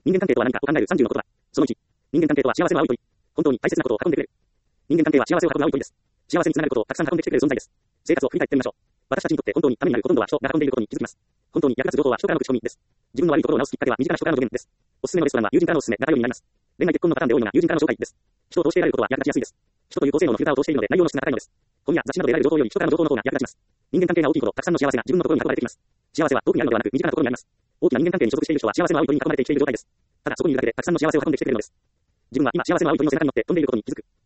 人間関係とは何かを考える30のことだ。その1、人間関係とは幸せの青い鳥。本当に大切なことを運んでくれる。人間関係は幸せを運ぶ青い鳥です。幸せにつながることをたくさん運んできてくれる存在です。生活を振り返ってみましょう。私たちにとって本当にためになるほとんどは人が運んでいることに気づきます。本当に役立つ情報は人からの口コミです。自分の悪いところを直すきっかけは身近な人からの助言です。おすすめのレストランは友人からのおすすめ、仲良いになります。恋愛結婚のパターンで多いのが友人からの紹介です。人を通して得られることは役立ちやすいです。人という高性能のフィルターを通しているので内容の質が高いのです。本や雑誌などで得られる情報より人からの情報の方が役立ちます。人間関係が大きいほどたくさんの幸せが自分のところに運ばれてきます。幸せは遠くにあるのではなく身近なところにあります。大きな人間関係に所属している人は幸せの青い鳥に囲まれて生きている状態です。ただそこにいるだけでたくさんの幸せを運んできてくれるのです。自分は今幸せの青い鳥の背中に乗って飛んでいることに気づく。